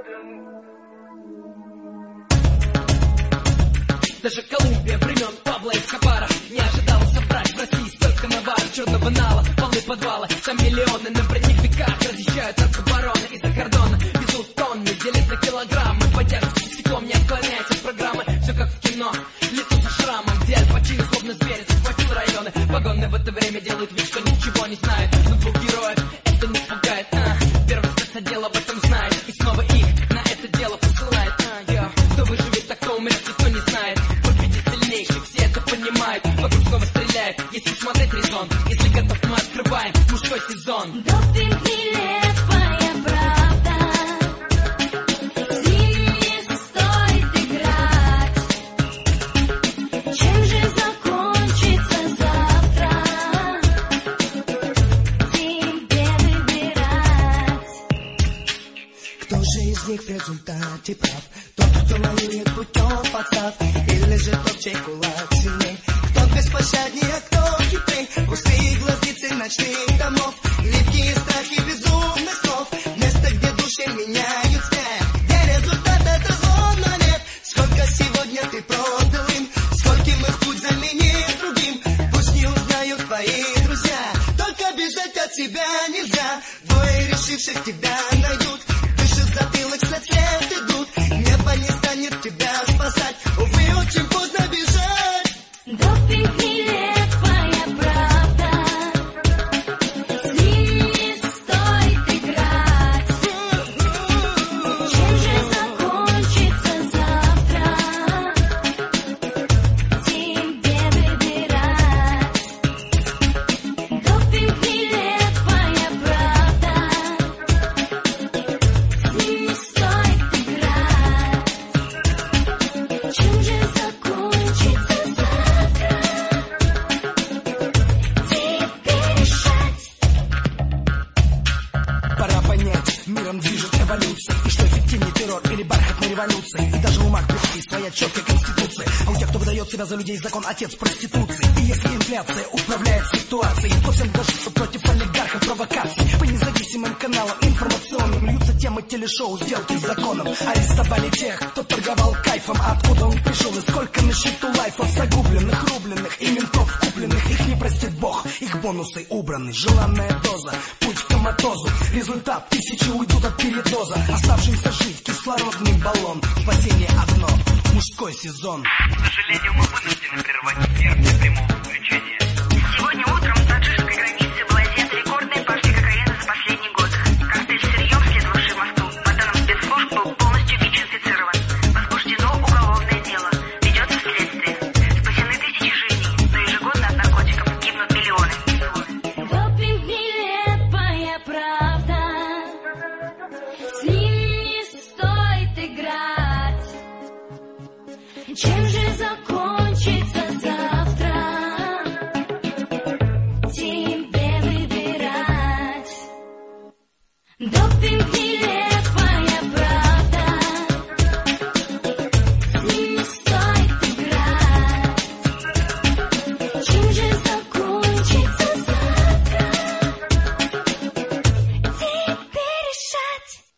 Даже Колумбия времен Пабло Эскобара не ожидала собрать в России столько наваров, черного нала, полы подвала. Там миллионы на броневиках разъезжают наркобароны из-за кордона, везут тонны, делят на килограммы. Поддерживают стеклом, не отклоняясь от программы. Все как в кино, лицо со шрамом, где Аль Пачино словно зверь захватил районы. Погоны в это время делают вид, что ничего не знают, но двух героев это не пугает. Первый спецотдел об этом знает и снова их на это дело посылает. Кто выживет, так кто умрет, никто не знает. Все это понимают, вокруг снова стреляют. Если смотреть резон, если готов, мы открываем мужской сезон. Допинг нелепая правда, с ними не стоит играть. Чем же закончится завтра, тебе выбирать. Кто же из них в результате прав? Тот, кто воюет путем подстав, или же тот, чей кулак сильней? Кто беспощаднее, а кто хитрей? Пустые глазницы ночных домов, липкие страхи безумных слов. Место, где души меняют цвет, где результат это зло, но нет. Сколько сегодня ты продал им, скольким их путь заменит другим. Пусть не узнают твои друзья, только бежать от себя нельзя. Двое решивших тебя найдут, дыши в затылок, след идут. Небо не станет тебя спасать, увы, очень поздно бежать. Допинг нелепая правда, с ними не стоит играть. Чем же закончится завтра, тебе выбирать. Допинг нелепая правда, с ними не стоит играть. Чем же закончится завтра, тебе решать. Пора понять, миром движет эволюция, и что эффективнее террор или бархатная революция. И даже у Макбетки своя четкая конституция. А у тех, кто выдает себя за людей, закон отец проституции. И если инфляция управляет ситуацией, то всем должны против олигархов провокаций. По независимым каналам информационным льются темы телешоу, сделки с законом. Арестовали тех, кто торговал кайфом. А откуда он пришел и сколько на счету лайфов загубленных, рубленных и ментов купленных. Их не простит Бог, их бонусы убраны. Желанная доза, путь к коматозу. Результат: тысячи уйдут от передоза. Оставшимся жить кислородный баллон. Спасение одно — мужской сезон. К сожалению, мы вынуждены прервать эфир для прямого включения